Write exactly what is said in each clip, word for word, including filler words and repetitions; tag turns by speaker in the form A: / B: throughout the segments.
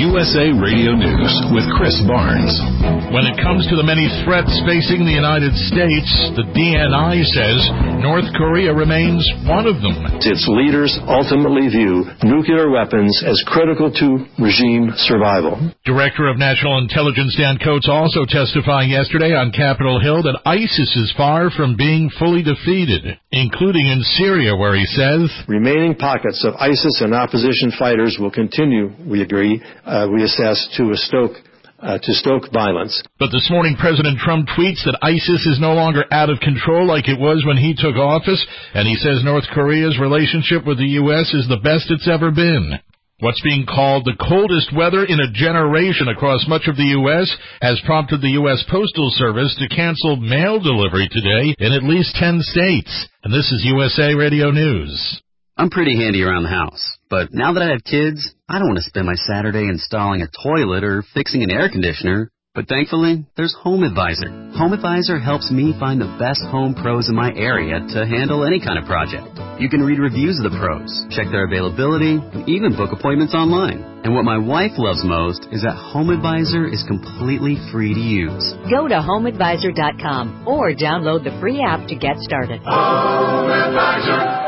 A: U S A Radio News with Chris Barnes.
B: When it comes to the many threats facing the United States, the D N I says North Korea remains one of them.
C: Its leaders ultimately view nuclear weapons as critical to regime survival.
B: Director of National Intelligence Dan Coates also testifying yesterday on Capitol Hill that ISIS is far from being fully defeated, including in Syria, where he says
C: remaining pockets of ISIS and opposition fighters will continue, we agree, uh, we assess, to stoke Uh, to stoke violence.
B: But this morning, President Trump tweets that ISIS is no longer out of control like it was when he took office, and he says North Korea's relationship with the U S is the best it's ever been. What's being called the coldest weather in a generation across much of the U S has prompted the U S Postal Service to cancel mail delivery today in at least ten states. And this is U S A Radio News.
D: I'm pretty handy around the house, but now that I have kids, I don't want to spend my Saturday installing a toilet or fixing an air conditioner. But thankfully, there's HomeAdvisor. HomeAdvisor helps me find the best home pros in my area to handle any kind of project. You can read reviews of the pros, check their availability, and even book appointments online. And what my wife loves most is that HomeAdvisor is completely free to use.
E: Go to home advisor dot com or download the free app to get started.
F: HomeAdvisor.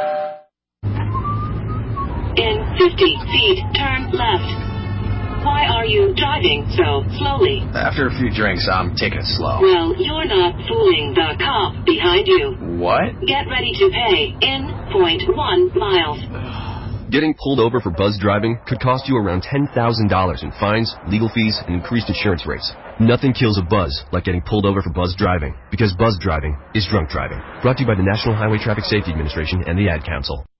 F: In fifty feet, turn left. Why are you driving so slowly?
G: After a few drinks, I'm taking it slow.
F: Well, you're not fooling the cop behind you.
G: What?
F: Get ready to pay in point one miles.
H: Getting pulled over for buzz driving could cost you around ten thousand dollars in fines, legal fees, and increased insurance rates. Nothing kills a buzz like getting pulled over for buzz driving, because buzz driving is drunk driving. Brought to you by the National Highway Traffic Safety Administration and the Ad Council.